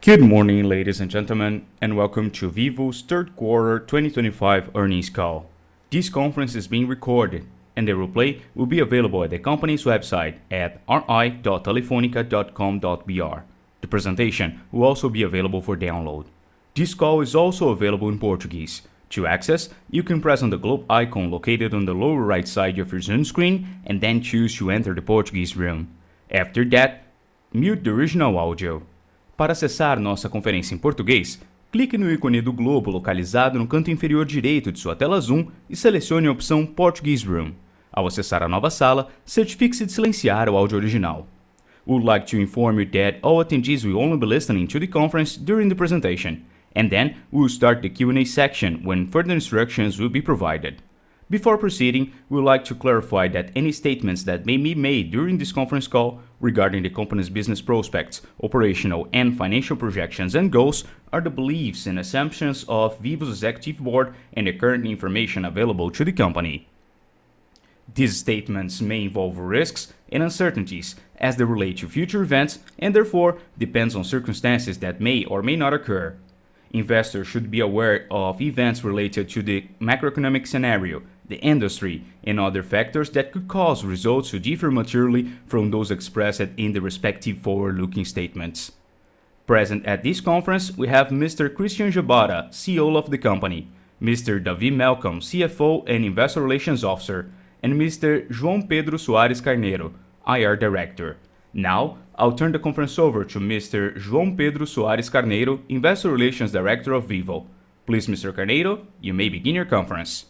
Good morning, ladies and gentlemen, and welcome to Vivo's third quarter 2025 earnings call. This conference is being recorded, and the replay will be available at the company's website at ri.telefonica.com.br. The presentation will also be available for download. This call is also available in Portuguese. To access, you can press on the globe icon located on the lower right side of your Zoom screen and then choose to enter the Portuguese room. After that, mute the original audio. Para acessar nossa conferência em português, clique no ícone do globo localizado no canto inferior direito de sua tela Zoom e selecione a opção Portuguese Room. Ao acessar a nova sala, certifique-se de silenciar o áudio original. We would like to inform you that all attendees will only be listening to the conference during the presentation, and then we will start the Q&A section when further instructions will be provided. Before proceeding, we would like to clarify that any statements that may be made during this conference call regarding the company's business prospects, operational and financial projections and goals are the beliefs and assumptions of Vivo's executive board and the current information available to the company. These statements may involve risks and uncertainties as they relate to future events and therefore depends on circumstances that may or may not occur. Investors should be aware of events related to the macroeconomic scenario, the industry, and other factors that could cause results to differ materially from those expressed in the respective forward-looking statements. Present at this conference, we have Mr. Christian Gebara, CEO of the company, Mr. David Malcolm, CFO and Investor Relations Officer, and Mr. João Pedro Soares Carneiro, IR Director. Now, I'll turn the conference over to Mr. João Pedro Soares Carneiro, Investor Relations Director of Vivo. Please, Mr. Carneiro, you may begin your conference.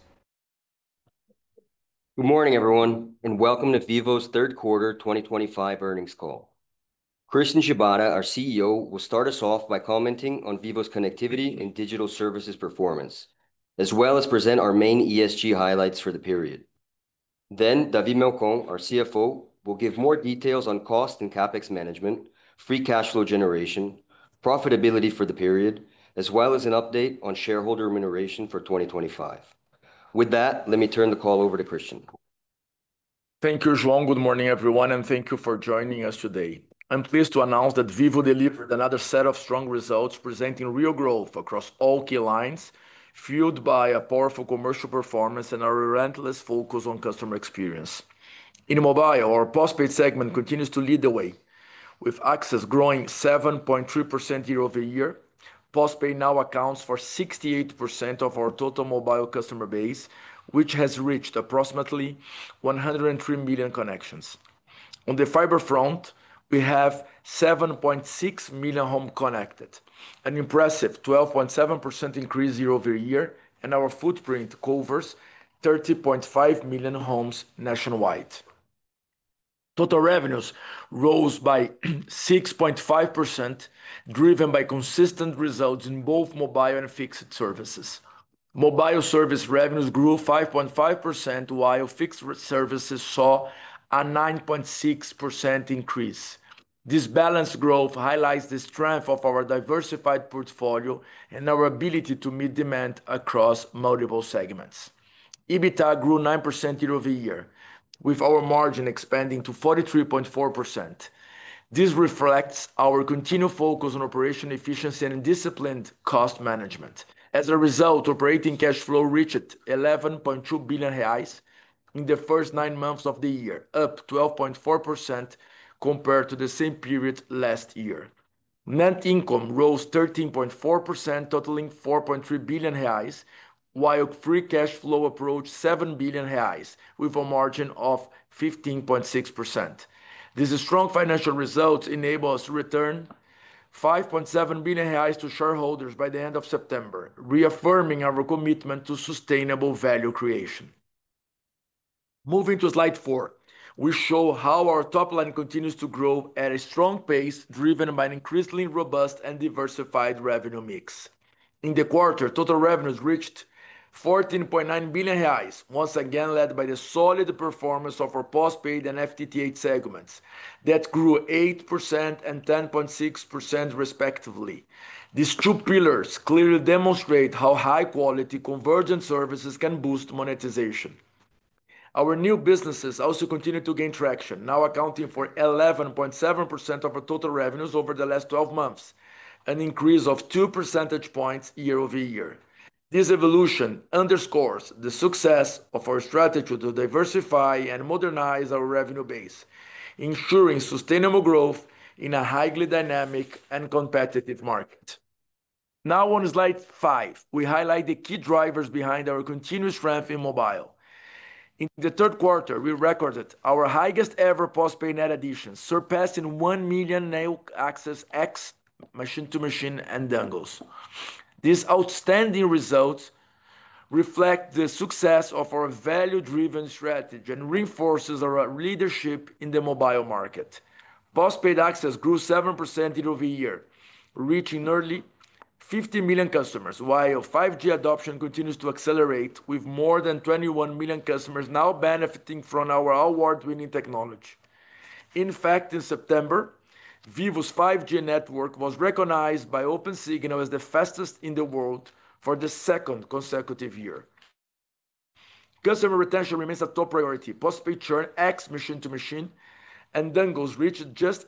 Good morning, everyone, and welcome to Vivo's third quarter 2025 earnings call. Christian Gebara, our CEO, will start us off by commenting on Vivo's connectivity and digital services performance, as well as present our main ESG highlights for the period. Then, David Malcolm, our CFO, will give more details on cost and CapEx management, free cash flow generation, profitability for the period, as well as an update on shareholder remuneration for 2025. With that, let me turn the call over to Christian. Thank you, João. Good morning, everyone, and thank you for joining us today. I'm pleased to announce that Vivo delivered another set of strong results, presenting real growth across all key lines, fueled by a powerful commercial performance and a relentless focus on customer experience. In mobile, our postpaid segment continues to lead the way, with access growing 7.3% year-over-year. Postpaid now accounts for 68% of our total mobile customer base, which has reached approximately 103 million connections. On the fiber front, we have 7.6 million homes connected, an impressive 12.7% increase year-over-year, and our footprint covers 30.5 million homes nationwide. Total revenues rose by 6.5%, driven by consistent results in both mobile and fixed services. Mobile service revenues grew 5.5%, while fixed services saw a 9.6% increase. This balanced growth highlights the strength of our diversified portfolio and our ability to meet demand across multiple segments. EBITDA grew 9% year-over-year, with our margin expanding to 43.4%. This reflects our continued focus on operational efficiency and disciplined cost management. As a result, operating cash flow reached 11.2 billion reais in the first 9 months of the year, up 12.4% compared to the same period last year. Net income rose 13.4%, totaling 4.3 billion reais, while free cash flow approached 7 billion reais, with a margin of 15.6%. These strong financial results enable us to return 5.7 billion reais to shareholders by the end of September, reaffirming our commitment to sustainable value creation. Moving to slide 4, we show how our top line continues to grow at a strong pace, driven by an increasingly robust and diversified revenue mix. In the quarter, total revenues reached 14.9 billion reais, once again led by the solid performance of our postpaid and FTTH segments that grew 8% and 10.6% respectively. These two pillars clearly demonstrate how high-quality convergent services can boost monetization. Our new businesses also continue to gain traction, now accounting for 11.7% of our total revenues over the last 12 months. an increase of 2 percentage points year-over-year. This evolution underscores the success of our strategy to diversify and modernize our revenue base, ensuring sustainable growth in a highly dynamic and competitive market. Now, on slide 5, we highlight the key drivers behind our continuous strength in mobile. In the third quarter, we recorded our highest-ever postpaid net additions, surpassing 1 million new access X machine-to-machine and dongles. These outstanding results reflect the success of our value-driven strategy and reinforce our leadership in the mobile market. Postpaid access grew 7% year-over-year, reaching nearly 50 million customers, while 5G adoption continues to accelerate, with more than 21 million customers now benefiting from our award-winning technology. In fact, in September, Vivo's 5G network was recognized by Opensignal as the fastest in the world for the second consecutive year. Customer retention remains a top priority. Postpaid churn X machine-to-machine and dongles reached just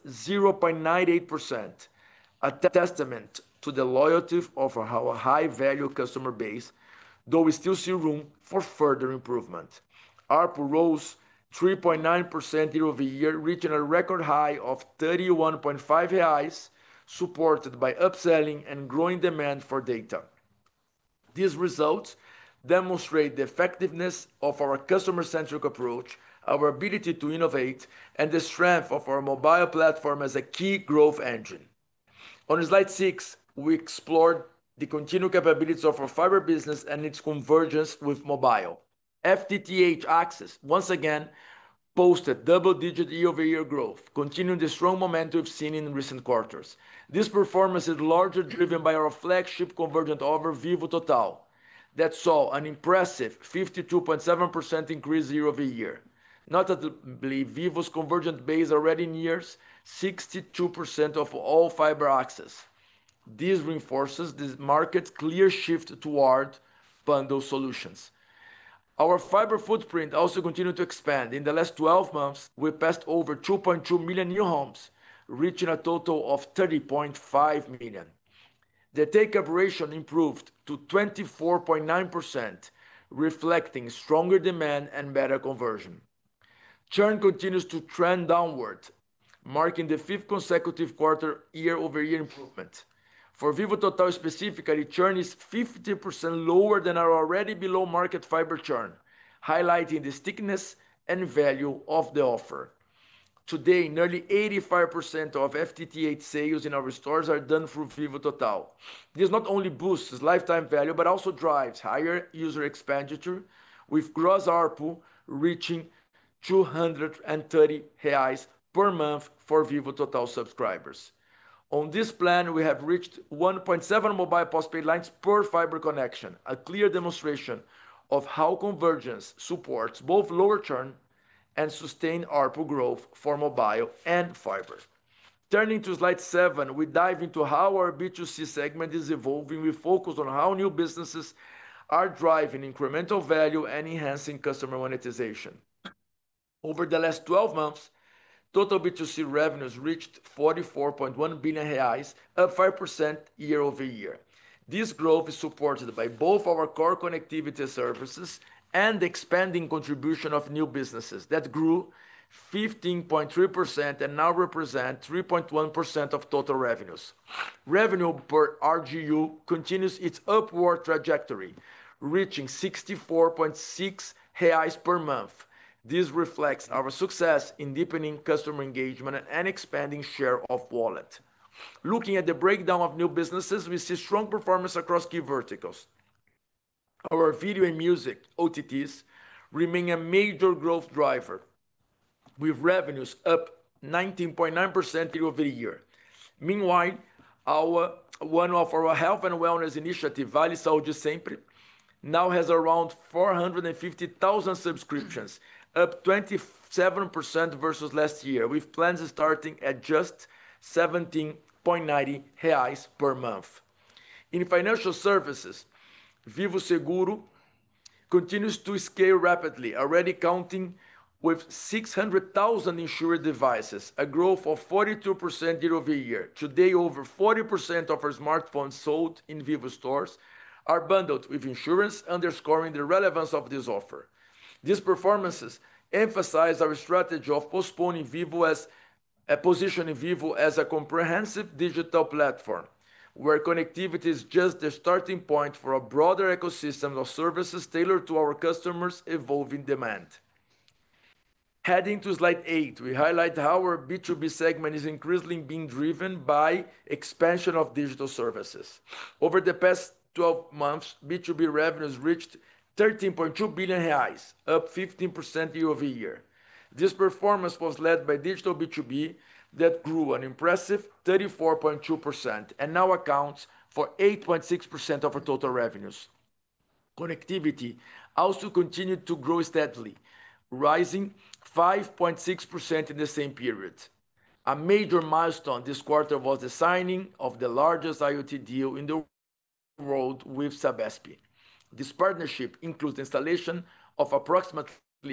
0.98%, a testament to the loyalty of our high-value customer base, though we still see room for further improvement. ARPU rose 3.9% year-over-year, reaching a record high of 31.5 reais, supported by upselling and growing demand for data. These results demonstrate the effectiveness of our customer-centric approach, our ability to innovate, and the strength of our mobile platform as a key growth engine. On slide 6, we explored the continued capabilities of our fiber business and its convergence with mobile. FTTH access once again posted double-digit year-over-year growth, continuing the strong momentum we've seen in recent quarters. This performance is largely driven by our flagship convergent offer, Vivo Total, that saw an impressive 52.7% increase year-over-year. Notably, Vivo's convergent base already nears 62% of all fiber access. This reinforces the market's clear shift toward bundle solutions. Our fiber footprint also continued to expand. In the last 12 months, we passed over 2.2 million new homes, reaching a total of 30.5 million. The take-up ratio improved to 24.9%, reflecting stronger demand and better conversion. Churn continues to trend downward, marking the 5th consecutive quarter year-over-year improvement. For Vivo Total specifically, churn is 50% lower than our already below-market fiber churn, highlighting the stickiness and value of the offer. Today, nearly 85% of FTTH sales in our stores are done through Vivo Total. This not only boosts lifetime value, but also drives higher user expenditure, with gross ARPU reaching 230 reais per month for Vivo Total subscribers. On this plan, we have reached 1.7 mobile postpaid lines per fiber connection, a clear demonstration of how convergence supports both lower churn and sustained ARPU growth for mobile and fiber. Turning to slide 7, we dive into how our B2C segment is evolving. We focus on how new businesses are driving incremental value and enhancing customer monetization. Over the last 12 months, total B2C revenues reached 44.1 billion reais, up 5% year-over-year. This growth is supported by both our core connectivity services and the expanding contribution of new businesses that grew 15.3% and now represent 3.1% of total revenues. Revenue per RGU continues its upward trajectory, reaching 64.6 reais per month. This reflects our success in deepening customer engagement and expanding share of wallet. Looking at the breakdown of new businesses, we see strong performance across key verticals. Our video and music, OTTs, remain a major growth driver, with revenues up 19.9% year-over-year. Meanwhile, one of our health and wellness initiatives, Vale Saúde Sempre, now has around 450,000 subscriptions, up 27% versus last year, with plans starting at just 17.90 reais per month. In financial services, Vivo Seguro continues to scale rapidly, already counting with 600,000 insured devices, a growth of 42% year-over-year. Today, over 40% of our smartphones sold in Vivo stores are bundled with insurance, underscoring the relevance of this offer. These performances emphasize our strategy of positioning Vivo as a comprehensive digital platform, where connectivity is just the starting point for a broader ecosystem of services tailored to our customers' evolving demand. Heading to slide 8, we highlight how our B2B segment is increasingly being driven by expansion of digital services. Over the past 12 months, B2B revenues reached 13.2 billion reais, up 15% year-over-year. This performance was led by digital B2B that grew an impressive 34.2% and now accounts for 8.6% of our total revenues. Connectivity also continued to grow steadily, rising 5.6% in the same period. A major milestone this quarter was the signing of the largest IoT deal in the world with Sabesp. This partnership includes the installation of approximately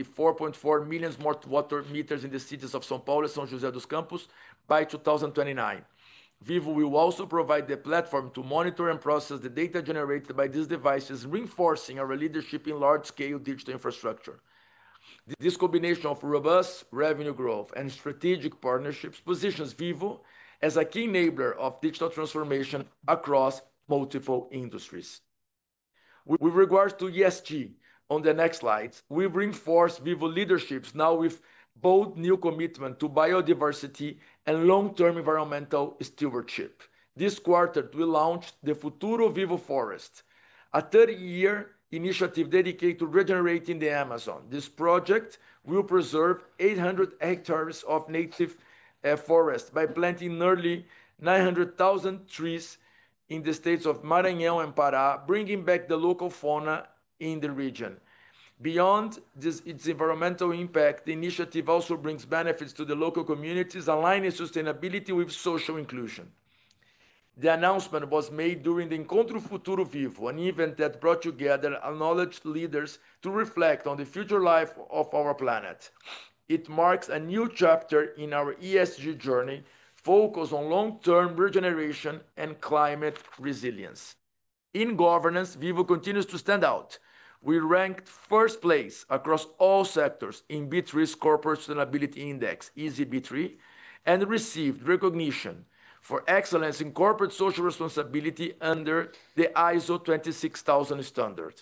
4.4 million smart water meters in the cities of São Paulo and São José dos Campos by 2029. Vivo will also provide the platform to monitor and process the data generated by these devices, reinforcing our leadership in large-scale digital infrastructure. This combination of robust revenue growth and strategic partnerships positions Vivo as a key enabler of digital transformation across multiple industries. With regards to ESG, on the next slides, we reinforce Vivo leadership now with bold new commitment to biodiversity and long-term environmental stewardship. This quarter, we launched the Futuro Vivo Forest, a 30-year initiative dedicated to regenerating the Amazon. This project will preserve 800 hectares of native forest by planting nearly 900,000 trees in the states of Maranhão and Pará, bringing back the local fauna in the region. Beyond its environmental impact, the initiative also brings benefits to the local communities, aligning sustainability with social inclusion. The announcement was made during the Encontro Futuro Vivo, an event that brought together acknowledged leaders to reflect on the future life of our planet. It marks a new chapter in our ESG journey, focused on long-term regeneration and climate resilience. In governance, Vivo continues to stand out. We ranked first place across all sectors in B3's Corporate Sustainability Index, EasyB3, and received recognition for excellence in corporate social responsibility under the ISO 26000 standard.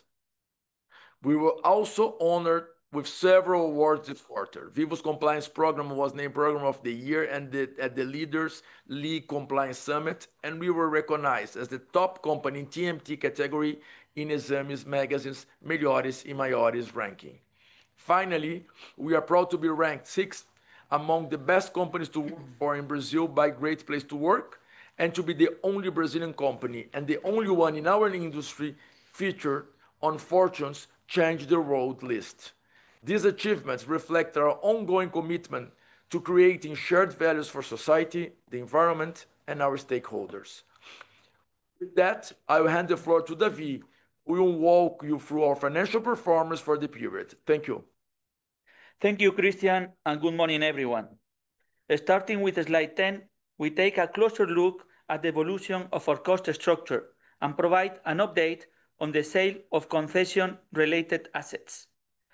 We were also honored with several awards this quarter. Vivo's compliance program was named Program of the Year at the Leaders League Compliance Summit, and we were recognized as the top company in TMT category in Exames Magazine's Melhores e Maiores ranking. Finally, we are proud to be ranked 6th among the best companies to work for in Brazil by Great Place to Work, and to be the only Brazilian company and the only one in our industry featured on Fortune's Change the World list. These achievements reflect our ongoing commitment to creating shared values for society, the environment, and our stakeholders. With that, I will hand the floor to David, who will walk you through our financial performance for the period. Thank you. Thank you, Christian, and good morning, everyone. Starting with slide 10, we take a closer look at the evolution of our cost structure and provide an update on the sale of concession-related assets.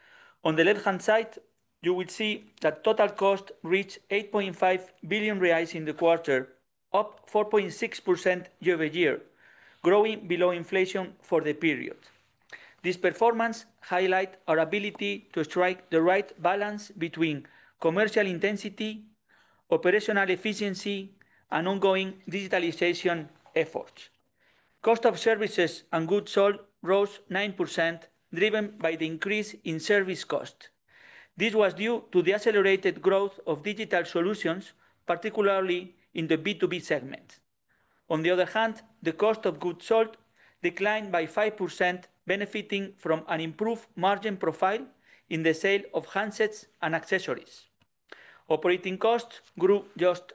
On the left-hand side, you will see that total cost reached 8.5 billion reais in the quarter, up 4.6% year-over-year, growing below inflation for the period. This performance highlights our ability to strike the right balance between commercial intensity, operational efficiency, and ongoing digitalization efforts. Cost of services and goods sold rose 9%, driven by the increase in service cost. This was due to the accelerated growth of digital solutions, particularly in the B2B segment. On the other hand, the cost of goods sold declined by 5%, benefiting from an improved margin profile in the sale of handsets and accessories. Operating costs grew just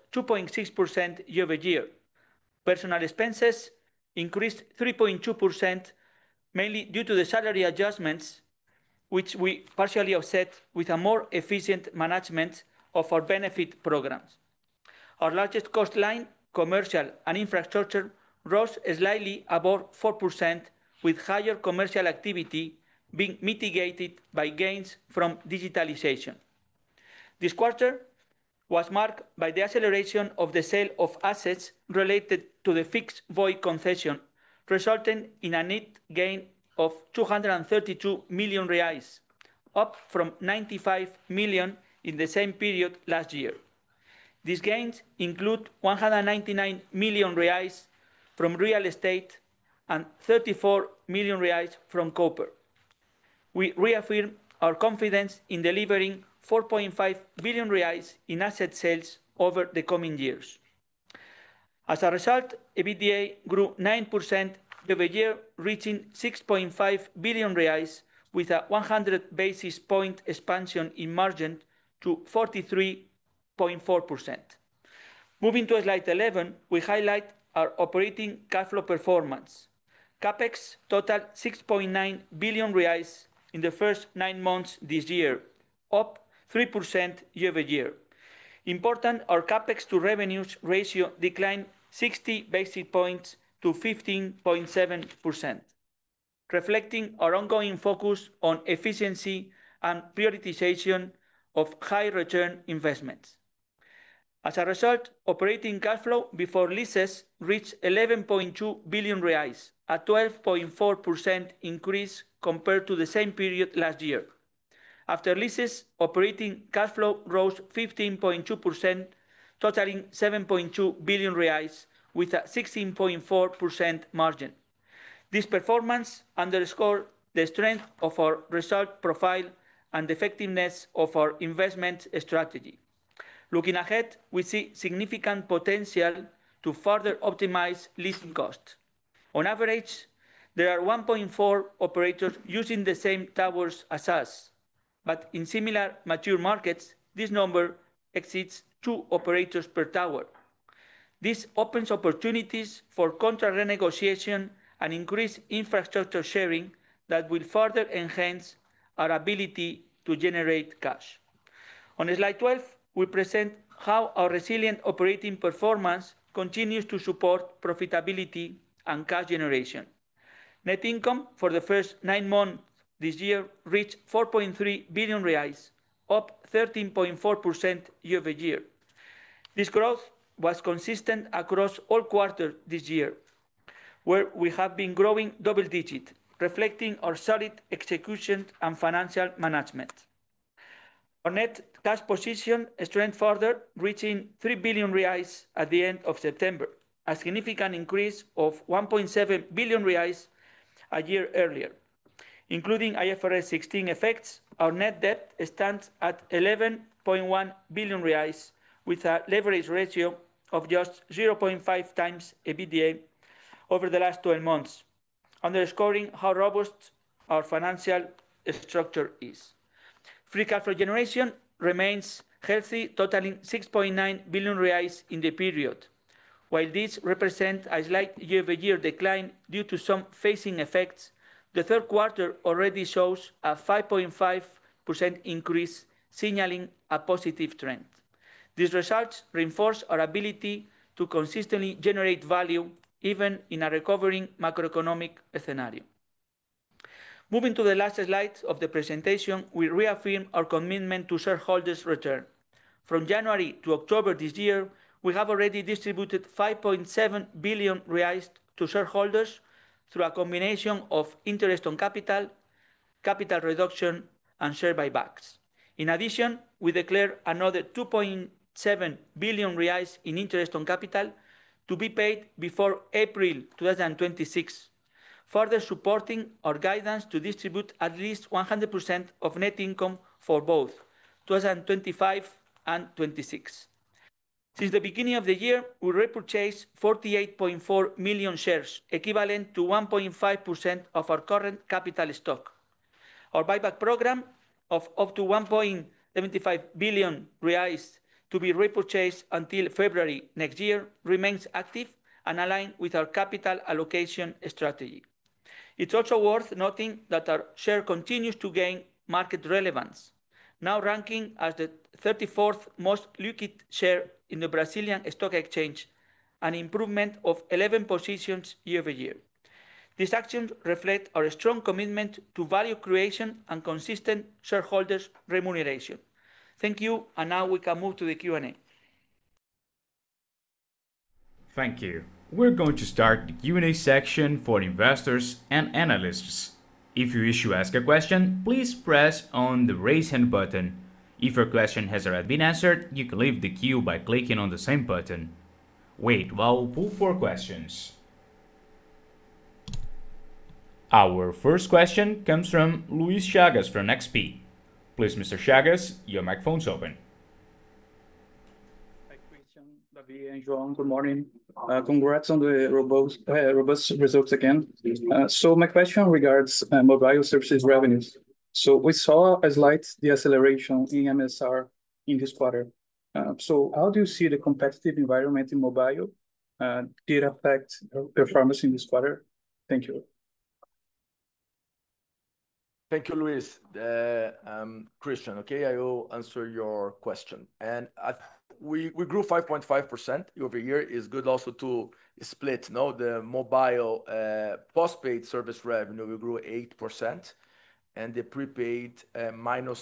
2.6% year-over-year. Personnel expenses increased 3.2%, mainly due to the salary adjustments which we partially offset with a more efficient management of our benefit programs. Our largest cost line, commercial and infrastructure, rose slightly above 4%, with higher commercial activity being mitigated by gains from digitalization. This quarter was marked by the acceleration of the sale of assets related to the fixed void concession, resulting in a net gain of 232 million reais, up from 95 million in the same period last year. These gains include 199 million reais from real estate and 34 million reais from copper. We reaffirm our confidence in delivering 4.5 billion reais in asset sales over the coming years. As a result, EBITDA grew 9% year-over-year, reaching 6.5 billion reais, with a 100 basis point expansion in margin to 43.4%. Moving to slide 11, we highlight our operating cash flow performance. CapEx totaled 6.9 billion reais in the first 9 months this year, up 3% year-over-year. Important, our CapEx to revenues ratio declined 60 basis points to 15.7%, reflecting our ongoing focus on efficiency and prioritization of high return investments. As a result, operating cash flow before leases reached 11.2 billion reais, a 12.4% increase compared to the same period last year. After leases, operating cash flow rose 15.2%, totaling 7.2 billion reais, with a 16.4% margin. This performance underscores the strength of our result profile and the effectiveness of our investment strategy. Looking ahead, we see significant potential to further optimize leasing costs. On average, there are 1.4 operators using the same towers as us, but in similar mature markets, this number exceeds 2 operators per tower. This opens opportunities for contract renegotiation and increased infrastructure sharing that will further enhance our ability to generate cash. On slide 12, we present how our resilient operating performance continues to support profitability and cash generation. Net income for the first 9 months this year reached 4.3 billion reais, up 13.4% year-over-year. This growth was consistent across all quarters this year, where we have been growing double-digit, reflecting our solid execution and financial management. Our net cash position strengthened further, reaching 3 billion reais at the end of September, a significant increase of 1.7 billion reais a year earlier. Including IFRS 16 effects, our net debt stands at 11.1 billion reais, with a leverage ratio of just 0.5 times EBITDA over the last 12 months, underscoring how robust our financial structure is. Free cash flow generation remains healthy, totaling 6.9 billion reais in the period. While this represents a slight year-over-year decline due to some phasing effects, the third quarter already shows a 5.5% increase, signaling a positive trend. These results reinforce our ability to consistently generate value even in a recovering macroeconomic scenario. Moving to the last slide of the presentation, we reaffirm our commitment to shareholders' return. From January to October this year, we have already distributed 5.7 billion reais to shareholders through a combination of interest on capital, capital reduction, and share buybacks. In addition, we declare another 2.7 billion reais in interest on capital to be paid before April 2026, further supporting our guidance to distribute at least 100% of net income for both 2025 and 2026. Since the beginning of the year, we repurchased 48.4 million shares, equivalent to 1.5% of our current capital stock. Our buyback program of up to 1.75 billion reais to be repurchased until February next year remains active and aligned with our capital allocation strategy. It's also worth noting that our share continues to gain market relevance, now ranking as the 34th most liquid share in the Brazilian stock exchange, an improvement of 11 positions year-over-year. These actions reflect our strong commitment to value creation and consistent shareholders' remuneration. Thank you, and now we can move to the Q&A. Thank you. We're going to start the Q&A section for investors and analysts. If you wish to ask a question, please press on the raise hand button. If your question has already been answered, you can leave the queue by clicking on the same button. Wait while we pull for questions. Our first question comes from Luis Chagas from XP. Please, Mr. Chagas, your microphone's open. Hi, Christian, David, and João. Good morning. Congrats on the robust results again. So my question regards mobile services revenues. So we saw a slight deceleration in MSR in this quarter. So how do you see the competitive environment in mobile? Did it affect performance in this quarter? Thank you. Thank you, Luis. Christian, okay, I will answer your question. And we grew 5.5% year-over-year. It's good also to split, no? The mobile postpaid service revenue, we grew 8%, and the prepaid minus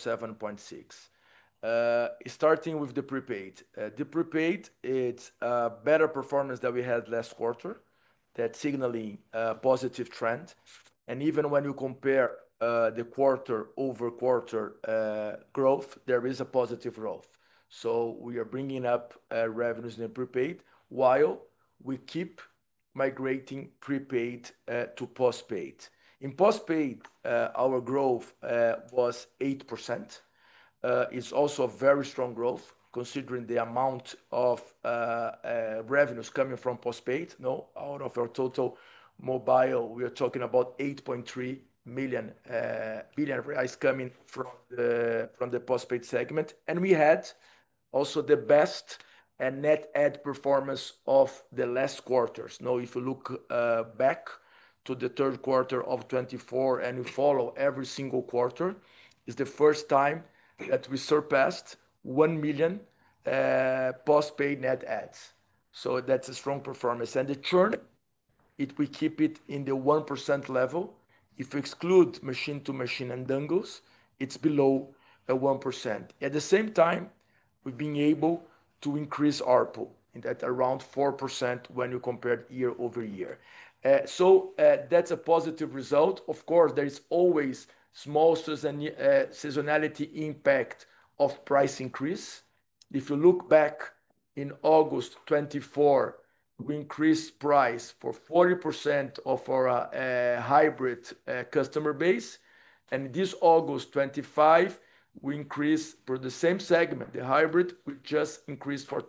7.6%. Starting with the prepaid. The prepaid, it's a better performance than we had last quarter, that's signaling a positive trend. And even when you compare the quarter-over-quarter growth, there is a positive growth. So we are bringing up revenues in the prepaid while we keep migrating prepaid to postpaid. In postpaid, our growth was 8%. It's also a very strong growth considering the amount of revenues coming from postpaid. No, out of our total mobile, we are talking about 8.3 billion reais coming from the postpaid segment. And we had also the best net add performance of the last quarters. Now, if you look back to the third quarter of 2024 and you follow every single quarter, it's the first time that we surpassed 1 million postpaid net adds. So that's a strong performance. And the churn, we keep it in the 1% level. If you exclude machine-to-machine and dongles, it's below 1%. At the same time, we've been able to increase ARPU at around 4% when you compare year-over-year. So that's a positive result. Of course, there is always small seasonality impact of price increase. If you look back in August 2024, we increased price for 40% of our hybrid customer base. And this August 2025, we increased for the same segment, the hybrid, we just increased for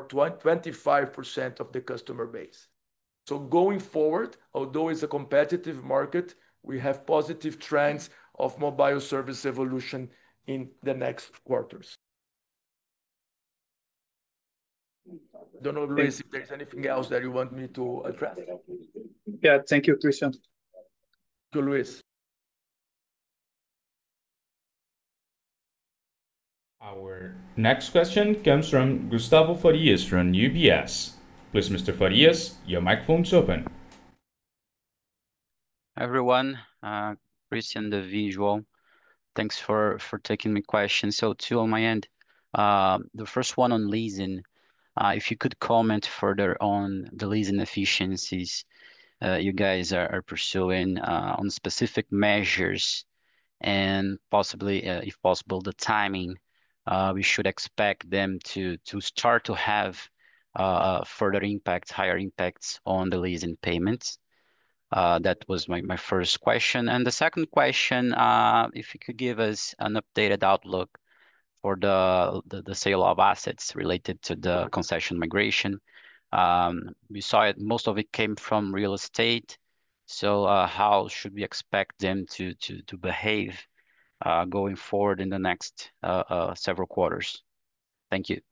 25% of the customer base. So going forward, although it's a competitive market, we have positive trends of mobile service evolution in the next quarters. I don't know, Luis, if there's anything else that you want me to address. Yeah, thank you, Christian. Thank you, Luis. Our next question comes from Gustavo Farias from UBS. Please, Mr. Farias, your microphone's open. Hi, everyone. Christian, the visual. Thanks for taking my question. So two on my end. The first one on leasing. If you could comment further on the leasing efficiencies you guys are pursuing on specific measures and possibly, if possible, the timing we should expect them to start to have further impacts, higher impacts on the leasing payments. That was my first question. And the second question, if you could give us an updated outlook for the sale of assets related to the concession migration. We saw it, most of it came from real estate. So how should we expect them to behave going forward in the next several quarters? Thank you.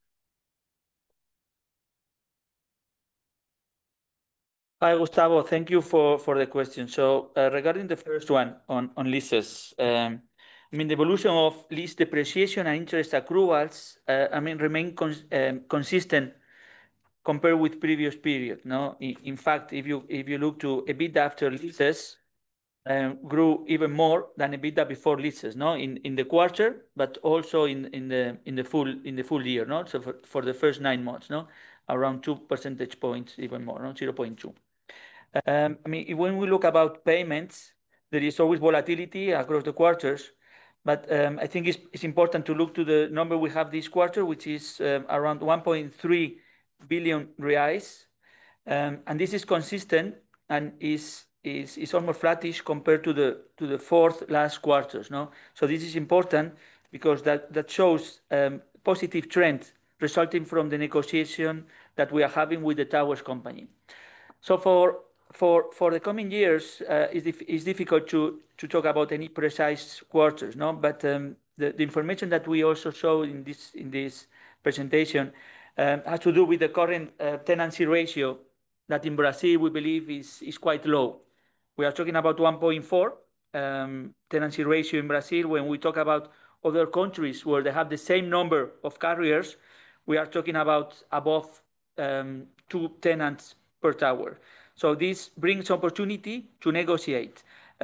Hi, Gustavo. Thank you for the question. So regarding the first one on leases, I mean, the evolution of lease depreciation and interest accruals, remain consistent compared with previous period. No, in fact, if you look to EBITDA after leases, grew even more than EBITDA before leases. No, in the quarter, but also in the full year. No, so for the first 9 months. No, around 2 percentage points, even more. No, 0.2. When we look about payments, there is always volatility across the quarters, but I think it's important to look to the number we have this quarter, which is around 1.3 billion reais, and this is consistent and is almost flattish compared to the fourth last quarters. No, so this is important because that shows positive trend resulting from the negotiation that we are having with the towers company. So for the coming years, it's difficult to talk about any precise quarters, no? But the information that we also show in this presentation has to do with the current tenancy ratio that in Brazil we believe is quite low. We are talking about 1.4 tenancy ratio in Brazil. When we talk about other countries where they have the same number of carriers, we are talking about above 2 tenants per tower. So this brings opportunity to negotiate,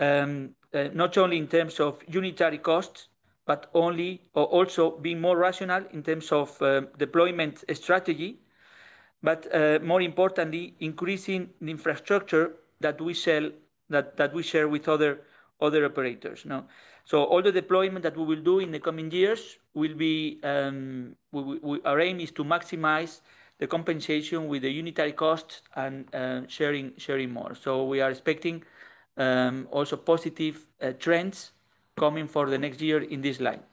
not only in terms of unitary costs, but also being more rational in terms of deployment strategy, but more importantly, increasing the infrastructure that we sell, that we share with other operators. No, so all the deployment that we will do in the coming years will be our aim is to maximize the compensation with the unitary costs and sharing more. So we are expecting also positive trends coming for the next year in this line.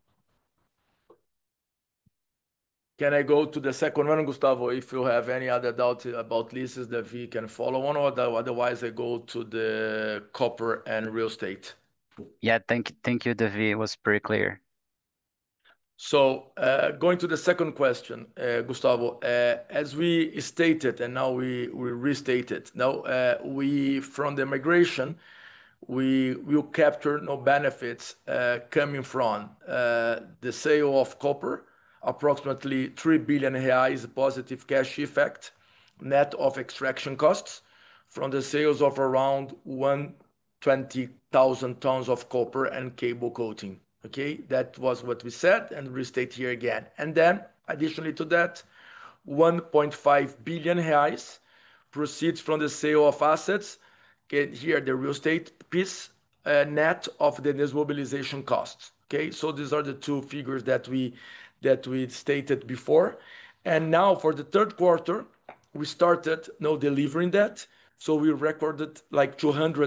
Can I go to the second one, Gustavo? If you have any other doubt about leases that we can follow on, or otherwise I go to the copper and real estate. Yeah, thank you, David. It was pretty clear. So going to the second question, Gustavo, as we stated, and now we restated. Now we from the migration, we will capture no benefits coming from the sale of copper, approximately 3 billion reais positive cash effect, net of extraction costs from the sales of around 120,000 tons of copper and cable coating. Okay, that was what we said, and restate here again. And then additionally to that, 1.5 billion reais proceeds from the sale of assets. Get here the real estate piece, net of the mobilization costs. Okay, so these are the two figures that we stated before. And now for the third quarter, we started now delivering that. So we recorded like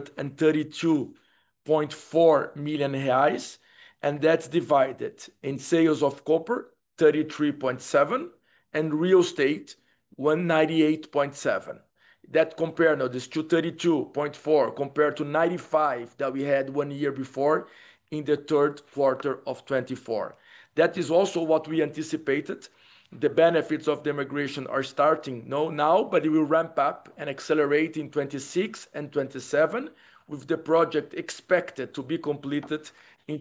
232.4 million reais, and that's divided in sales of copper, 33.7, and real estate, 198.7. That compare now this 232.4 compared to 95 that we had 1 year before in the third quarter of 24. That is also what we anticipated. The benefits of the migration are starting now, but it will ramp up and accelerate in 26 and 27, with the project expected to be completed in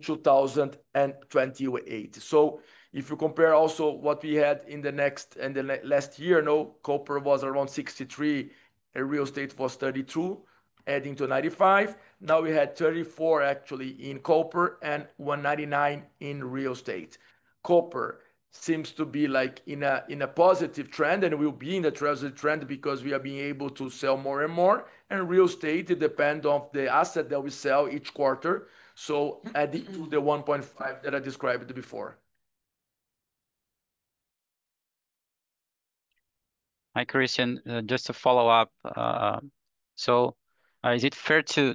2028. So if you compare also what we had in the last year, copper was around 63, and real estate was 32, adding to 95. Now we had 34 actually in copper and 199 in real estate. Copper seems to be like in a positive trend, and will be in a positive trend because we are being able to sell more and more. And real estate, it depends on the asset that we sell each quarter. So adding to the 1.5 that I described before. Hi, Christian. Just to follow up, so is it fair to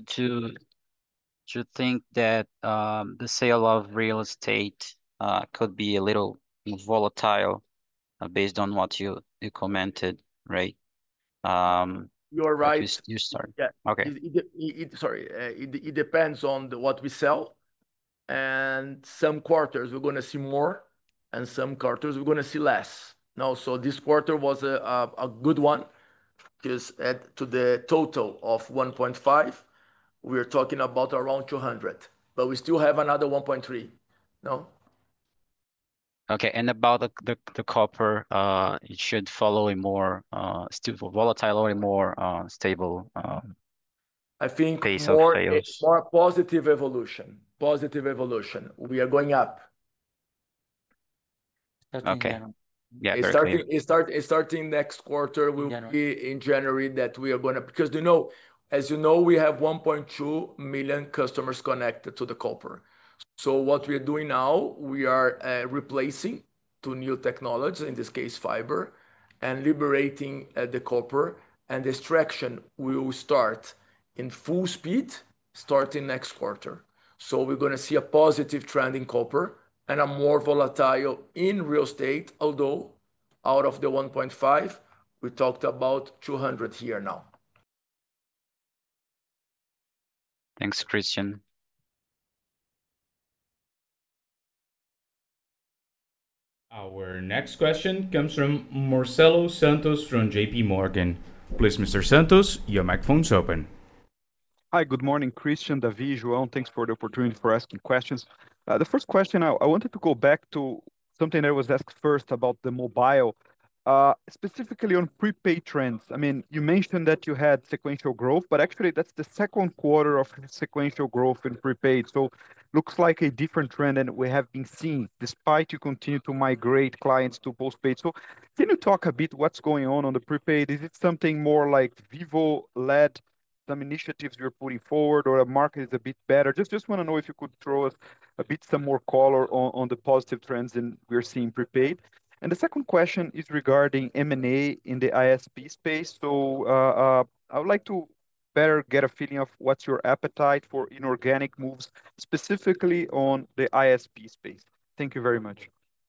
think that the sale of real estate could be a little volatile based on what you commented, right? You're right. You start. Yeah. Okay. It depends on what we sell, and some quarters we're going to see more, and some quarters we're going to see less. No, so this quarter was a good one because to the total of 1.5, we're talking about around 200. but we still have another 1.3. No? Okay, and about the copper, it should follow a more still volatile or a more stable I think pace of sales. more positive evolution. Positive evolution. We are going up. Okay. Yeah, It's very clear. starting next quarter. Will January. be in January that we are gonna, because as you know, we have 1.2 million customers connected to the copper. So what we are doing now, we are replacing to new technologies, in this case fiber, and liberating the copper, and the extraction will start in full speed starting next quarter. So we're gonna see a positive trend in copper and a more volatile in real estate, although out of the 1.5, we talked about 200 here now. Thanks, Christian. Our next question comes from Marcelo Santos from JP Morgan. Please, Mr. Santos, your microphone's open. Hi, good morning, Christian, David, João. Thanks for the opportunity for asking questions. The first question, I wanted to go back to something that was asked first about the mobile, specifically on prepaid trends. I mean, you mentioned that you had sequential growth, but actually that's the second quarter of sequential growth in prepaid. So looks like a different trend than we have been seeing, despite you continue to migrate clients to postpaid. So can you talk a bit what's going on the prepaid? Is it something more like Vivo-led, some initiatives you're putting forward, or a market is a bit better? Just want to know if you could throw us a bit some more color on the positive trends in we're seeing prepaid. And the second question is regarding M&A in the ISP space. So I would like to better get a feeling of what's your appetite for inorganic moves, specifically on the ISP space. Thank you very much.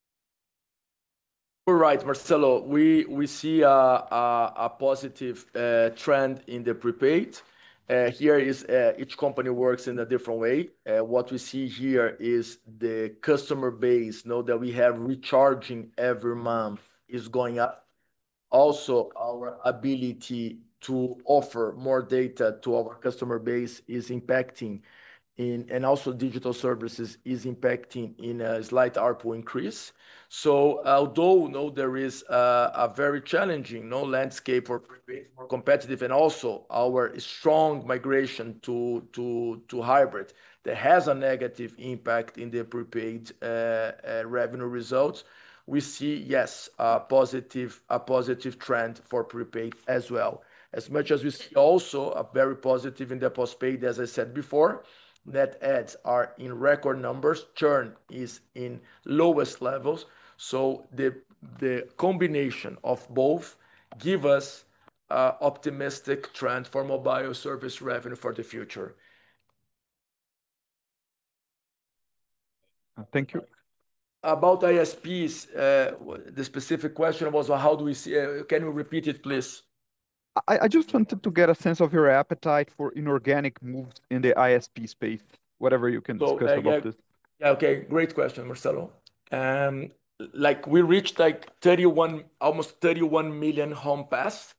You're right, Marcelo. We see a positive trend in the prepaid. Here is each company works in a different way. What we see here is the customer base, that we have recharging every month is going up. Also, our ability to offer more data to our customer base is impacting and also digital services is impacting in a slight ARPU increase. So although there is a very challenging landscape for prepaid, more competitive, and also our strong migration to hybrid that has a negative impact in the prepaid revenue results, we see, yes, a positive trend for prepaid as well. As much as we see also a very positive in the postpaid, as I said before, net adds are in record numbers, churn is in lowest levels. So the combination of both give us optimistic trend for mobile service revenue for the future. Thank you. About ISPs, the specific question was, how do we see? Can you repeat it, please? I just wanted to get a sense of your appetite for inorganic moves in the ISP space, whatever you can discuss about this. Yeah, okay, great question, Marcelo. Like we reached like almost 31 million home pass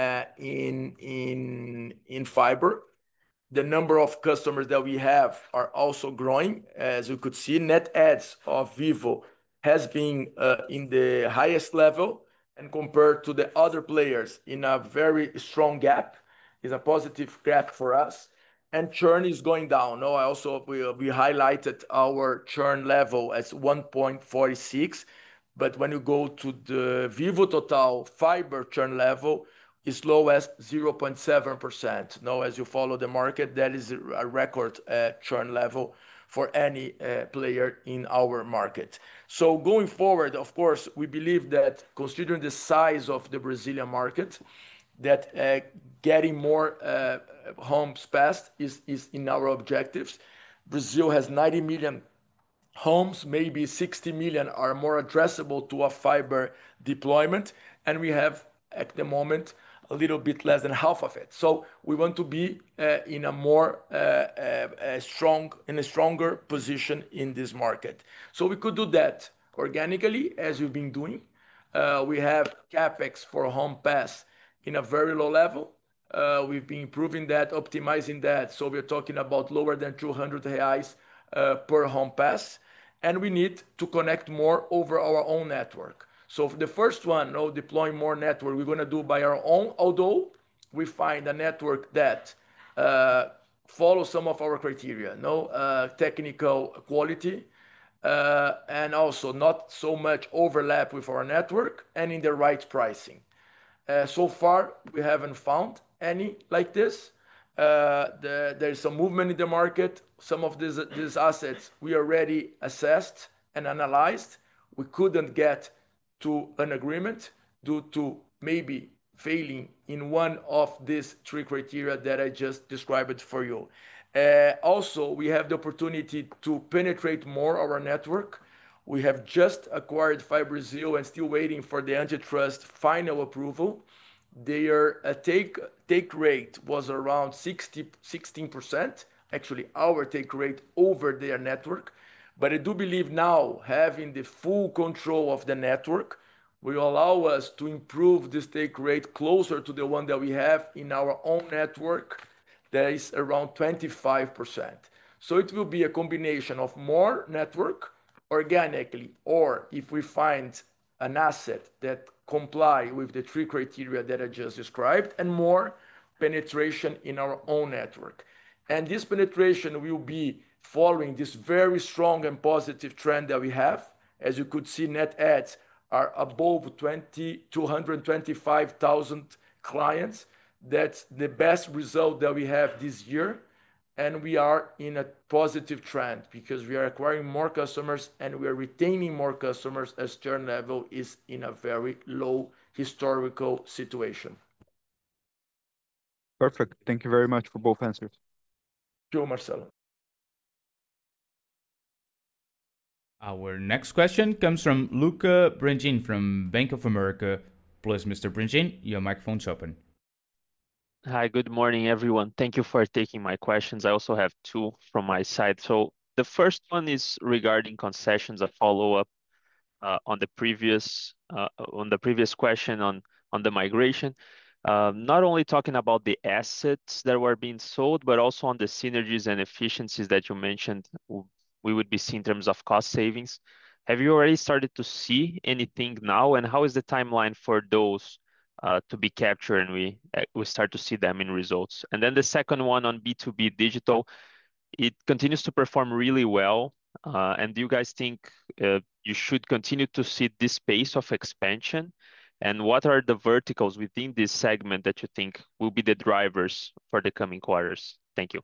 in fiber. The number of customers that we have are also growing. As you could see, net adds of Vivo has been in the highest level, and compared to the other players in a very strong gap, is a positive gap for us. And churn is going down. No, I also we highlighted our churn level as 1.46, but when you go to the Vivo Total fiber churn level, is low as 0.7%. Now, as you follow the market, that is a record churn level for any player in our market. So going forward, of course, we believe that considering the size of the Brazilian market, that getting more homes passed is in our objectives. Brazil has 90 million homes, maybe 60 million are more addressable to a fiber deployment, and we have at the moment a little bit less than half of it. So we want to be in a more stronger position in this market. So we could do that organically, as we've been doing. We have capex for home pass in a very low level. We've been improving that, optimizing that. So we're talking about lower than 200 reais per home pass, and we need to connect more over our own network. So for the first one, deploying more network, we're going to do by our own, although we find a network that follows some of our criteria, technical quality, and also not so much overlap with our network and in the right pricing. So far, we haven't found any like this. There's some movement in the market. Some of these assets we already assessed and analyzed. We couldn't get to an agreement due to maybe failing in one of these three criteria that I just described for you. Also, we have the opportunity to penetrate more our network. We have just acquired FiBrasil and still waiting for the antitrust final approval. Their take rate was around 16%. Actually, our take rate over their network. But I do believe now having the full control of the network will allow us to improve this take rate closer to the one that we have in our own network, that is around 25%. So it will be a combination of more network organically, or if we find an asset that comply with the three criteria that I just described, and more penetration in our own network. And this penetration will be following this very strong and positive trend that we have. As you could see, net adds are above 225,000 clients. That's the best result that we have this year. And we are in a positive trend because we are acquiring more customers and we are retaining more customers as churn level is in a very low historical situation. Perfect. Thank you very much for both answers. Thank you, Marcelo. Our next question comes from Luca Brangin from Bank of America. Please, Mr. Brangin, your microphone's open. Hi, good morning, everyone. Thank you for taking my questions. I also have two from my side. So the first one is regarding concessions, a follow-up on the previous question on the migration. Not only talking about the assets that were being sold, but also on the synergies and efficiencies that you mentioned we would be seeing in terms of cost savings. Have you already started to see anything now? And how is the timeline for those to be captured and we start to see them in results? And then the second one on B2B digital, it continues to perform really well. And do you guys think you should continue to see this pace of expansion? And what are the verticals within this segment that you think will be the drivers for the coming quarters? Thank you.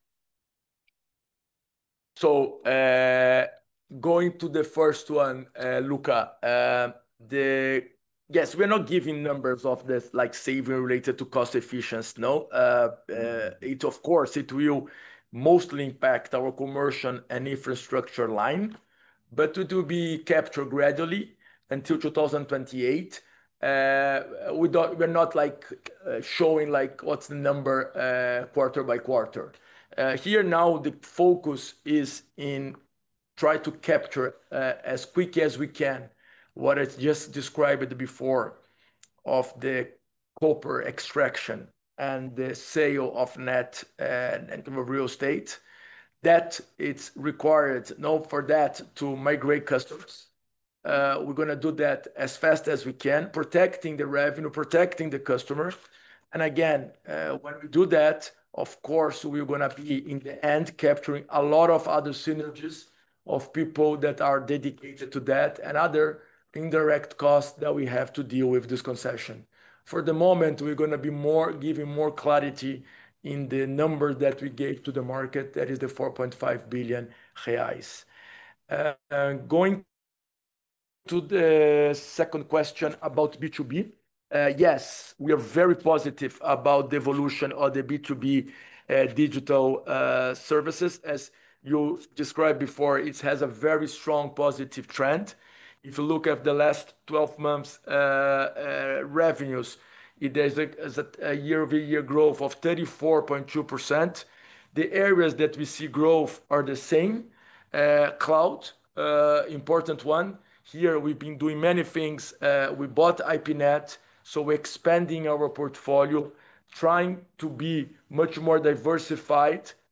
So going to the first one, Luca, yes, we're not giving numbers of this like saving related to cost efficiency. No, of course, it will mostly impact our commercial and infrastructure line, but it will be captured gradually until 2028. We're not like showing like what's the number quarter by quarter. Here now the focus is in try to capture as quick as we can what I just described before of the copper extraction and the sale of net and real estate, that it's required for that to migrate customers. We're going to do that as fast as we can, protecting the revenue, protecting the customer. And again, when we do that, of course, we're going to be in the end capturing a lot of other synergies of people that are dedicated to that and other indirect costs that we have to deal with this concession. For the moment, we're going to be giving more clarity in the number that we gave to the market, that is the 4.5 billion reais. Going to the second question about B2B, yes, we are very positive about the evolution of the B2B digital services. As you described before, it has a very strong positive trend. If you look at the last 12 months revenues, there's a year-over-year growth of 34.2%. The areas that we see growth are the same. Cloud, important one. Here we've been doing many things. We bought IPNet, so we're expanding our portfolio, trying to be much more diversified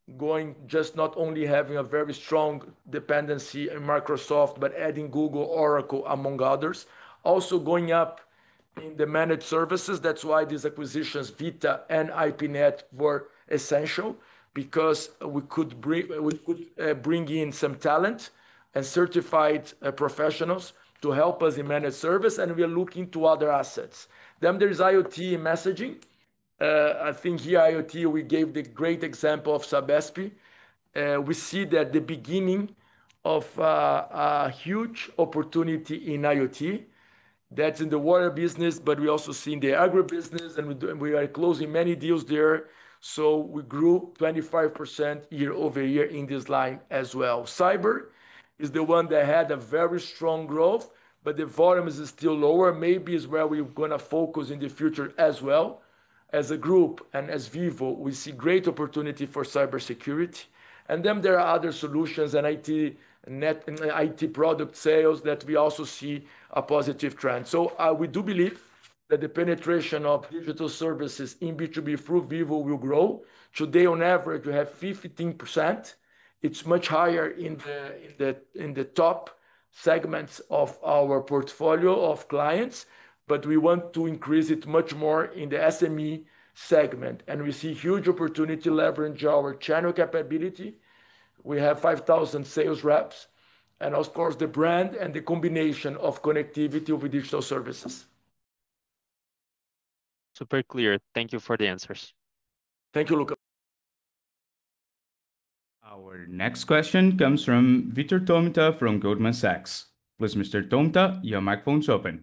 going just not only having a very strong dependency in Microsoft, but adding Google, Oracle, among others. Also going up in the managed services. That's why these acquisitions, Vita and IPNet, were essential, because we could bring in some talent and certified professionals to help us in managed service, and we are looking to other assets. Then there's IoT messaging. I think here IoT, we gave the great example of Sabesp. We see that the beginning of a huge opportunity in IoT. That's in the water business, but we also see in the agribusiness, and we are closing many deals there. So we grew 25% year-over-year in this line as well. Cyber is the one that had a very strong growth, but the volume is still lower. Maybe is where we're going to focus in the future as well. As a group and as Vivo, we see great opportunity for cybersecurity. And then there are other solutions and IT product sales that we also see a positive trend. So we do believe that the penetration of digital services in B2B through Vivo will grow. Today, on average, we have 15%. It's much higher in the top segments of our portfolio of clients, but we want to increase it much more in the SME segment. And we see huge opportunity leverage our channel capability. We have 5,000 sales reps, and of course, the brand and the combination of connectivity with digital services. Super clear. Thank you for the answers. Thank you, Luca. Our next question comes from Vitor Tomita from Goldman Sachs. Please, Mr. Tomita, your microphone's open.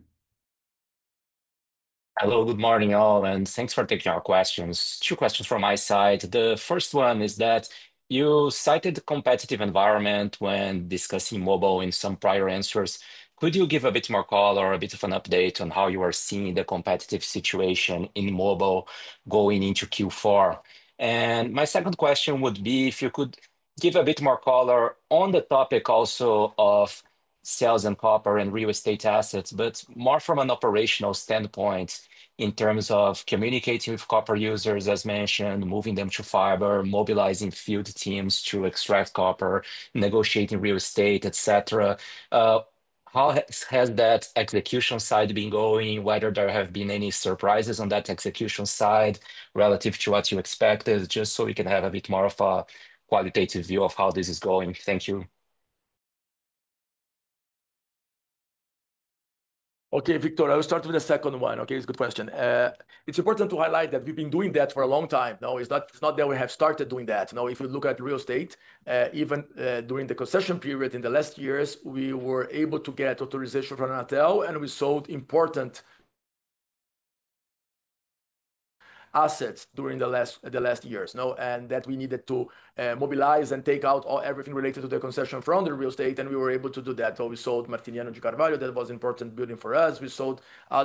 Hello, good morning, all, and thanks for taking our questions. Two questions from my side. The first one is that you cited the competitive environment when discussing mobile in some prior answers. Could you give a bit more color or a bit of an update on how you are seeing the competitive situation in mobile going into Q4? And my second question would be if you could give a bit more color on the topic also of sales and copper and real estate assets, but more from an operational standpoint in terms of communicating with copper users, as mentioned, moving them to fiber, mobilizing field teams to extract copper, negotiating real estate, etc. How has that execution side been going? Whether there have been any surprises on that execution side relative to what you expected, just so we can have a bit more of a qualitative view of how this is going. Thank you. Okay, Victor, I will start with the second one. Okay, it's a good question. It's important to highlight that we've been doing that for a long time. No, it's not that we have started doing that. No, if you look at real estate, even during the concession period in the last years, we were able to get authorization from Anatel, and we sold important assets during the last years, no, and that we needed to mobilize and take out everything related to the concession from the real estate, and we were able to do that. So we sold Martiniano de Carvalho, that was an important building for us. We sold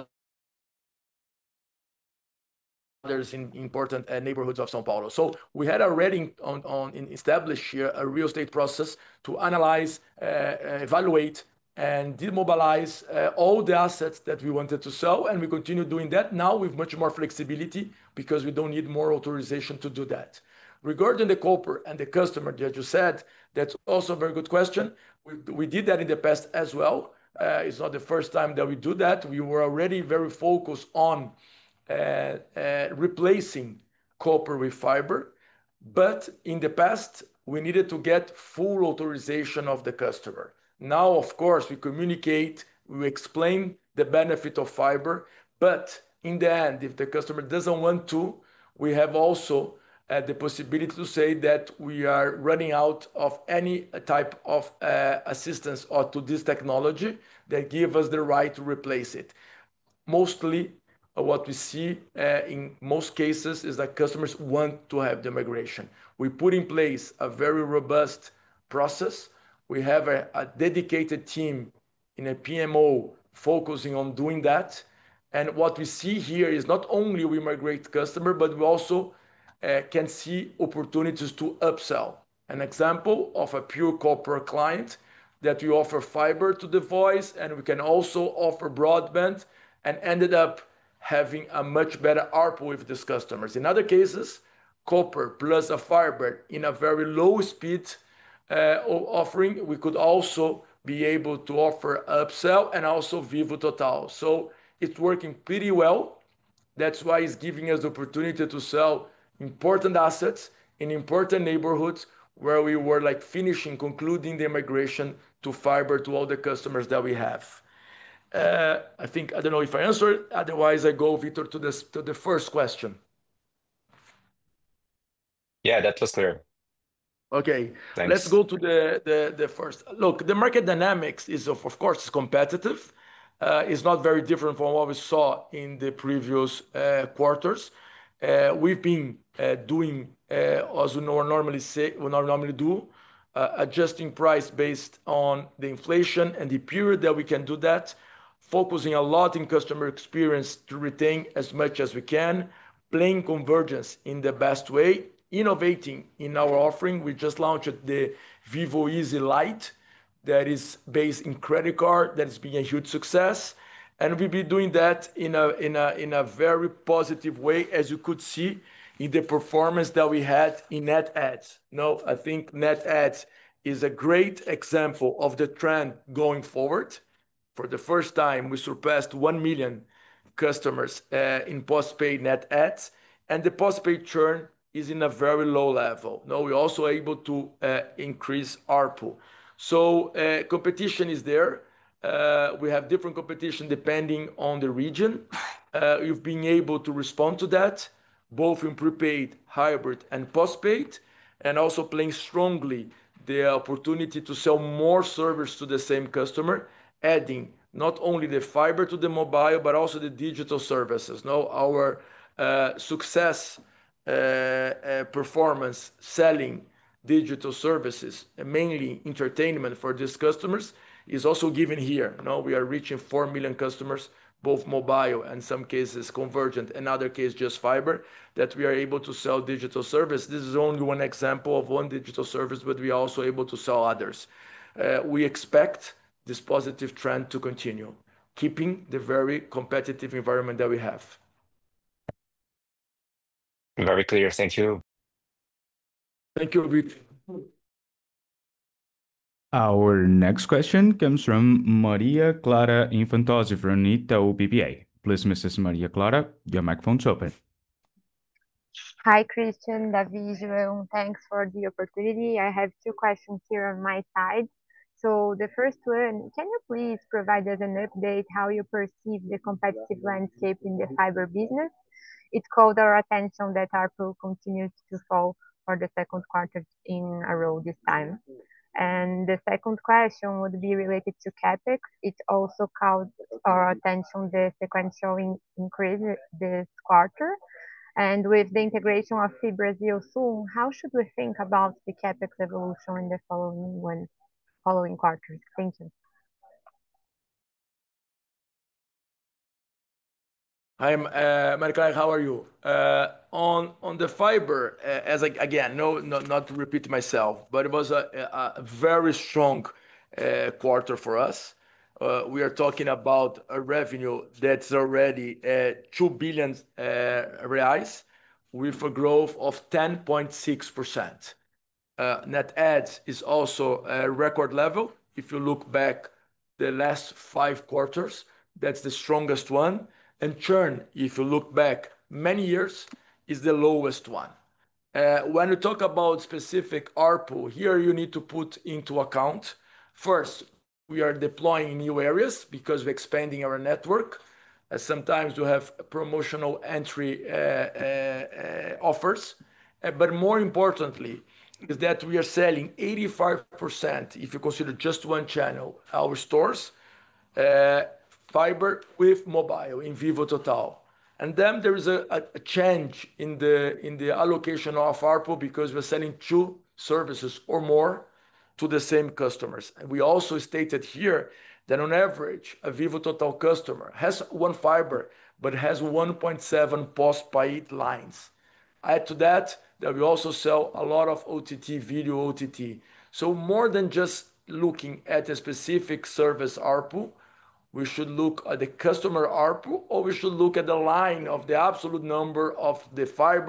others in important neighborhoods of São Paulo. So we had already established here a real estate process to analyze, evaluate, and demobilize all the assets that we wanted to sell, and we continue doing that now with much more flexibility because we don't need more authorization to do that. Regarding the copper and the customer that you said, that's also a very good question. We did that in the past as well. It's not the first time that we do that. We were already very focused on replacing copper with fiber, but in the past, we needed to get full authorization of the customer. Now, of course, we communicate, we explain the benefit of fiber, but in the end, if the customer doesn't want to, we have also the possibility to say that we are running out of any type of assistance or to this technology that give us the right to replace it. Mostly, what we see in most cases is that customers want to have the migration. We put in place a very robust process. We have a dedicated team in a PMO focusing on doing that. And what we see here is not only we migrate customer, but we also can see opportunities to upsell. An example of a pure copper client that we offer fiber to the voice, and we can also offer broadband, and ended up having a much better ARPU with these customers. In other cases, copper plus a fiber in a very low speed offering, we could also be able to offer upsell and also Vivo Total. So it's working pretty well. That's why it's giving us the opportunity to sell important assets in important neighborhoods where we were like concluding the migration to fiber to all the customers that we have. I think, I don't know if I answered, otherwise I go, Victor, to the first question. Yeah, that was clear. Okay, Thanks. let's go to the first. Look, the market dynamics is of course competitive. It's not very different from what we saw in the previous quarters. We've been doing as we normally do, adjusting price based on the inflation and the period that we can do that, focusing a lot in customer experience to retain as much as we can, playing convergence in the best way, innovating in our offering. We just launched the Vivo Easy Lite that is based in credit card, that has been a huge success. And we'll be doing that in a very positive way, as you could see in the performance that we had in net adds. No, I think net adds is a great example of the trend going forward. For the first time, we surpassed 1 million customers in postpaid net adds, and the postpaid churn is in a very low level. Now we're also able to increase ARPU. So competition is there. We have different competition depending on the region. You've been able to respond to that, both in prepaid, hybrid, and postpaid, and also playing strongly the opportunity to sell more service to the same customer, adding not only the fiber to the mobile, but also the digital services. Now our success performance selling digital services, mainly entertainment for these customers, is also given here. Now we are reaching 4 million customers, both mobile and some cases convergent, and other cases just fiber, that we are able to sell digital service. This is only one example of one digital service, but we are also able to sell others. We expect this positive trend to continue, keeping the very competitive environment that we have. Very clear. Thank you. Thank you, Victor. Our next question comes from Maria Clara Infantozzi from Itaú BBA. Please, Mrs. Maria Clara, your microphone's open. Hi, Christian, David, João. Thanks for the opportunity. I have two questions here on my side. So the first one, can you please provide us an update how you perceive the competitive landscape in the fiber business? It called our attention that ARPU continues to fall for the second quarter in a row this time. And the second question would be related to CapEx. It also called our attention the sequential increase this quarter. And with the integration of FiBrasil soon, how should we think about the CapEx evolution in the following quarters? Thank you. Hi, Maria Clara, how are you? On the fiber, again, not to repeat myself, but it was a very strong quarter for us. We are talking about a revenue that's already 2 billion reais with a growth of 10.6%. Net adds is also a record level. If you look back the last 5 quarters, that's the strongest one. And churn, if you look back many years, is the lowest one. When you talk about specific ARPU, here you need to put into account, first, we are deploying new areas because we're expanding our network. Sometimes we have promotional entry offers. But more importantly, is that we are selling 85%, if you consider just one channel, our stores, fiber with mobile in Vivo Total. And then there is a change in the allocation of ARPU because we're selling 2 services or more to the same customers. And we also stated here that on average, a Vivo Total customer has 1 fiber, but has 1.7 postpaid lines. Add to that we also sell a lot of OTT, video OTT. So more than just looking at a specific service ARPU, we should look at the customer ARPU, or we should look at the line of the absolute number of the fiber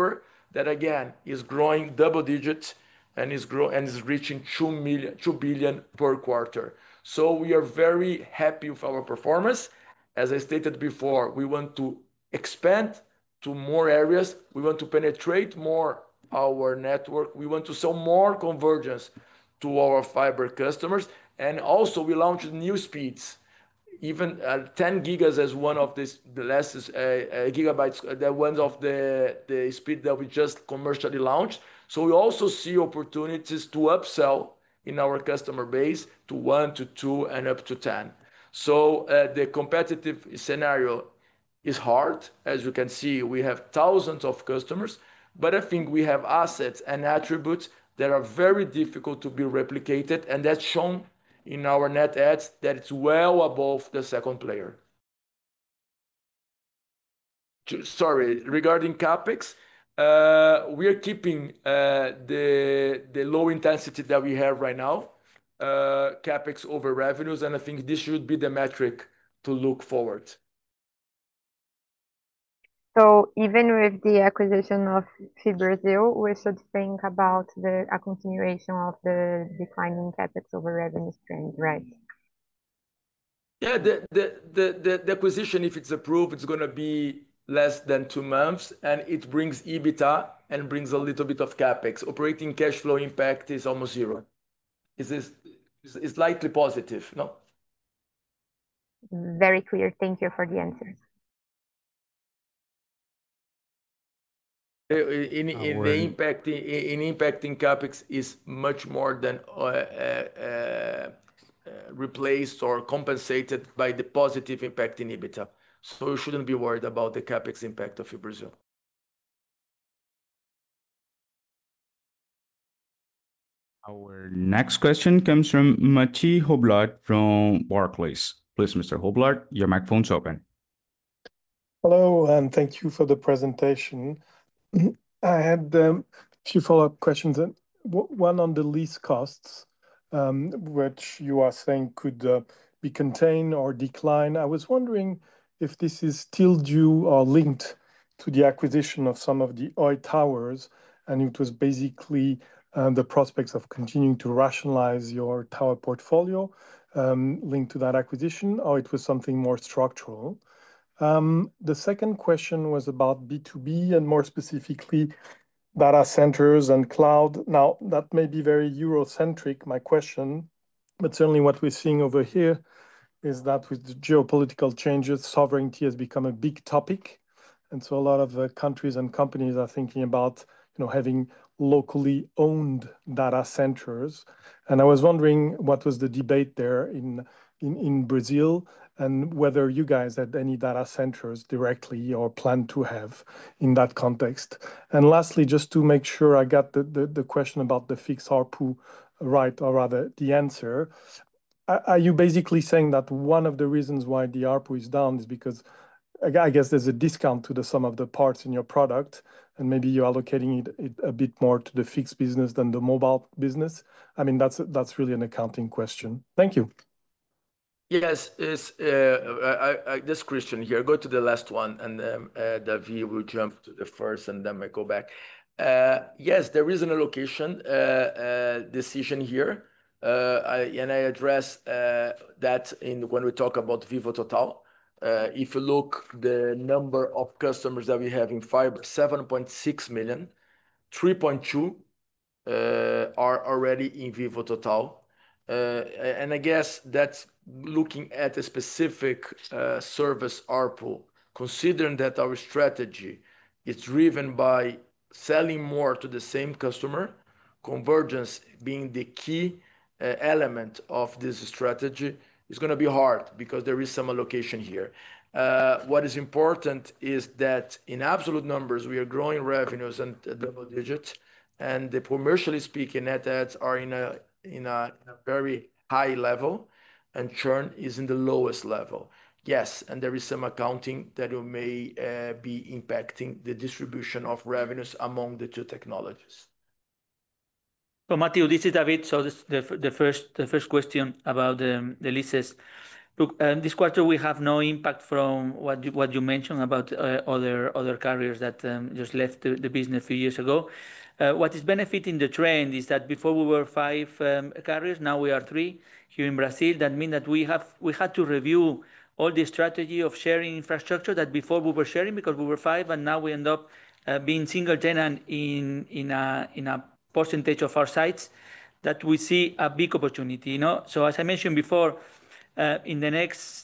that again is growing double digits and is reaching 2 billion per quarter. So we are very happy with our performance. As I stated before, we want to expand to more areas. We want to penetrate more our network. We want to sell more convergence to our fiber customers. And also we launched new speeds, even 10 gigas as one of the last gigabytes, the ones of the speed that we just commercially launched. So we also see opportunities to upsell in our customer base to 1 to 2 and up to 10. So the competitive scenario is hard. As you can see, we have thousands of customers, but I think we have assets and attributes that are very difficult to be replicated, and that's shown in our net adds that it's well above the second player. Sorry, regarding CapEx, we are keeping the low intensity that we have right now, CapEx over revenues, and I think this should be the metric to look forward. So even with the acquisition of FiBrasil, we should think about a continuation of the declining CapEx over revenue trend, right? Yeah, the acquisition, if it's approved, it's going to be less than 2 months, and it brings EBITDA and brings a little bit of CapEx. Operating cash flow impact is almost zero. It's slightly positive, no? Very clear. Thank you for the answers. The impact in CapEx is much more than replaced or compensated by the positive impact in EBITDA. So you shouldn't be worried about the CapEx impact of FiBrasil. Our next question comes from Mathieu Robilliard from Barclays. Please, Mr. Robilliard, your microphone's open. Hello, and thank you for the presentation. I had a few follow-up questions. One on the lease costs, which you are saying could be contained or decline. I was wondering if this is still due or linked to the acquisition of some of the Oi towers, and it was basically the prospects of continuing to rationalize your tower portfolio linked to that acquisition, or it was something more structural. The second question was about B2B and more specifically data centers and cloud. Now, that may be very Eurocentric, my question, but certainly what we're seeing over here is that with the geopolitical changes, sovereignty has become a big topic. And so a lot of countries and companies are thinking about having locally owned data centers. And I was wondering what was the debate there in Brazil, and whether you guys had any data centers directly or plan to have in that context. And lastly, just to make sure I got the question about the fixed ARPU right, or rather the answer, are you basically saying that one of the reasons why the ARPU is down is because I guess there's a discount to the sum of the parts in your product, and maybe you're allocating it a bit more to the fixed business than the mobile business? I mean, that's really an accounting question. Thank you. Yes, this Christian here. Go to the last one, and Davi will jump to the first, and then I go back. Yes, there is an allocation decision here, and I address that when we talk about Vivo Total. If you look the number of customers that we have in fiber, 7.6 million, 3.2 are already in Vivo Total. And I guess that's looking at a specific service ARPU, considering that our strategy is driven by selling more to the same customer, convergence being the key element of this strategy, is going to be hard because there is some allocation here. What is important is that in absolute numbers, we are growing revenues and double digits, and the commercially speaking net adds are in a very high level, and churn is in the lowest level. Yes, and there is some accounting that may be impacting the distribution of revenues among the two technologies. So Matthew, this is David. So the first question about the leases. Look, this quarter we have no impact from what you mentioned about other carriers that just left the business a few years ago. What is benefiting the trend is that before we were 5 carriers, now we are 3 here in Brazil. That means that we had to review all the strategy of sharing infrastructure that before we were sharing because we were 5, and now we end up being single tenant in a percentage of our sites that we see a big opportunity. So as I mentioned before, in the next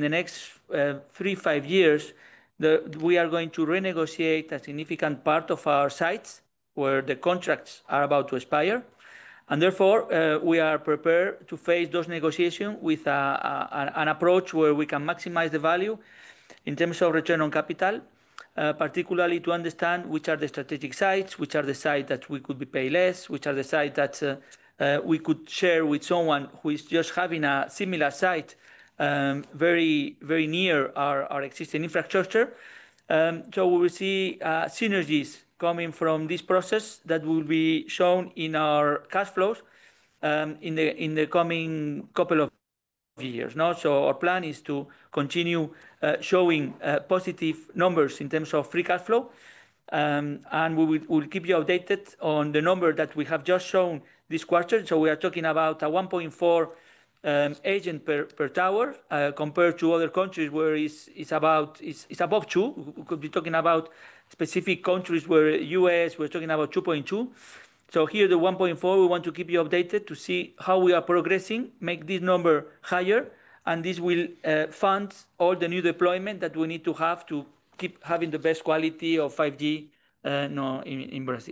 3-5 years, we are going to renegotiate a significant part of our sites where the contracts are about to expire. And therefore, we are prepared to face those negotiations with an approach where we can maximize the value in terms of return on capital, particularly to understand which are the strategic sites, which are the sites that we could be paid less, which are the sites that we could share with someone who is just having a similar site very, very near our existing infrastructure. So we will see synergies coming from this process that will be shown in our cash flows in the coming couple of years. So our plan is to continue showing positive numbers in terms of free cash flow. And we will keep you updated on the number that we have just shown this quarter. So we are talking about a 1.4 agent per tower compared to other countries where it's above 2. We could be talking about specific countries where US, we're talking about 2.2. So here the 1.4, we want to keep you updated to see how we are progressing, make this number higher, and this will fund all the new deployment that we need to have to keep having the best quality of 5G in Brazil.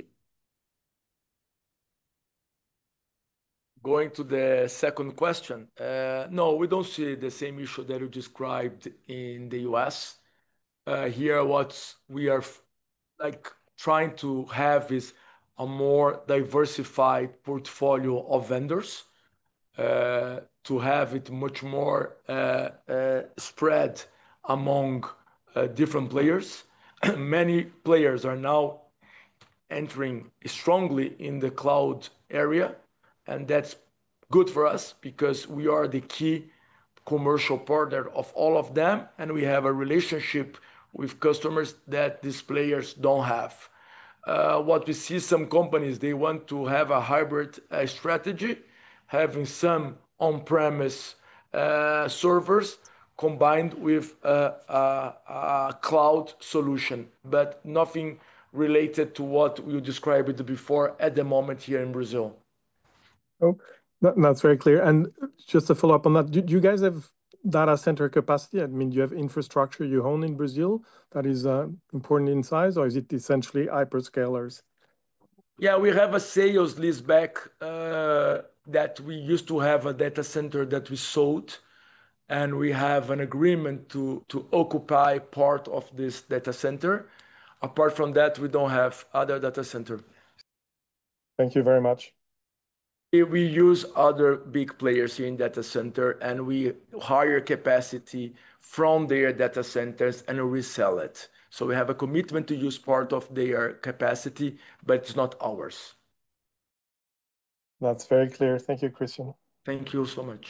Going to the second question, no, we don't see the same issue that you described in the US. Here, what we are trying to have is a more diversified portfolio of vendors to have it much more spread among different players. Many players are now entering strongly in the cloud area, and that's good for us because we are the key commercial partner of all of them, and we have a relationship with customers that these players don't have. What we see some companies, they want to have a hybrid strategy, having some on-premise servers combined with a cloud solution, but nothing related to what you described before at the moment here in Brazil. Oh, that's very clear. And just to follow up on that, do you guys have data center capacity? I mean, do you have infrastructure you own in Brazil that is important in size, or is it essentially hyperscalers? Yeah, we have a sales leaseback that we used to have a data center that we sold, and we have an agreement to occupy part of this data center. Apart from that, we don't have other data center. Thank you very much. We use other big players here in data center, and we hire capacity from their data centers and resell it. So we have a commitment to use part of their capacity, but it's not ours. That's very clear. Thank you, Christian. Thank you so much.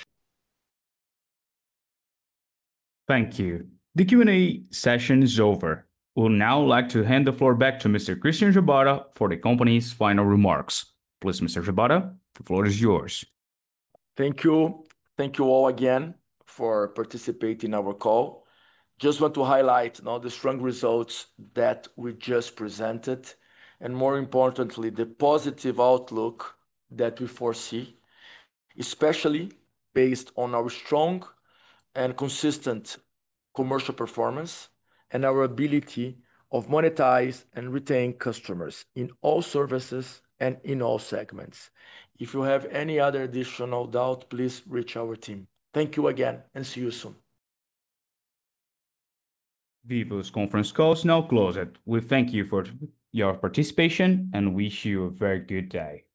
Thank you. The Q&A session is over. We'll now like to hand the floor back to Mr. Christian Gebara for the company's final remarks. Please, Mr. Gebara, the floor is yours. Thank you. Thank you all again for participating in our call. Just want to highlight now the strong results that we just presented, and more importantly, the positive outlook that we foresee, especially based on our strong and consistent commercial performance and our ability of monetize and retain customers in all services and in all segments. If you have any other additional doubt, please reach our team. Thank you again, and see you soon. Vivo's conference call is now closed. We thank you for your participation and wish you a very good day.